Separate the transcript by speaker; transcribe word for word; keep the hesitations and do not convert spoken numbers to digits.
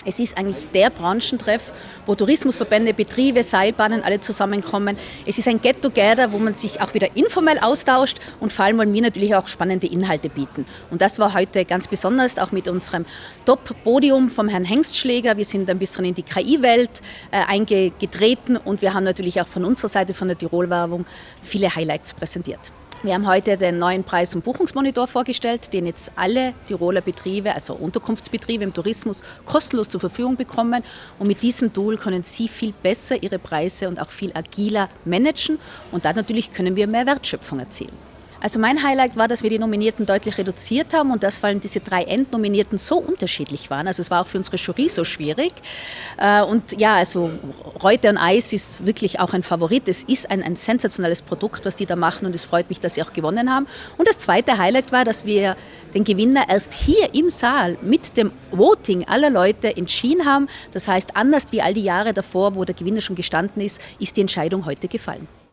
Speaker 1: Es ist eigentlich der Branchentreff, wo Tourismusverbände, Betriebe, Seilbahnen alle zusammenkommen. Es ist ein Get-Together, wo man sich auch wieder informell austauscht und vor allem wollen wir natürlich auch spannende Inhalte bieten. Und das war heute ganz besonders, auch mit unserem Top-Podium vom Herrn Hengstschläger. Wir sind ein bisschen in die K I-Welt äh, eingetreten und wir haben natürlich auch von unserer Seite, von der Tirol-Werbung, viele Highlights präsentiert. Wir haben heute den neuen Preis- und Buchungsmonitor vorgestellt, den jetzt alle Tiroler Betriebe, also Unterkunftsbetriebe im Tourismus, kostenlos zur Verfügung bekommen. Und mit diesem Tool können Sie viel besser Ihre Preise und auch viel agiler managen. Und dann natürlich können wir mehr Wertschöpfung erzielen. Also mein Highlight war, dass wir die Nominierten deutlich reduziert haben und dass vor allem diese drei Endnominierten so unterschiedlich waren. Also es war auch für unsere Jury so schwierig. Und ja, also Reuter und Eis ist wirklich auch ein Favorit. Es ist ein, ein sensationelles Produkt, was die da machen und es freut mich, dass sie auch gewonnen haben. Und das zweite Highlight war, dass wir den Gewinner erst hier im Saal mit dem Voting aller Leute entschieden haben. Das heißt, anders wie all die Jahre davor, wo der Gewinner schon gestanden ist, ist die Entscheidung heute gefallen.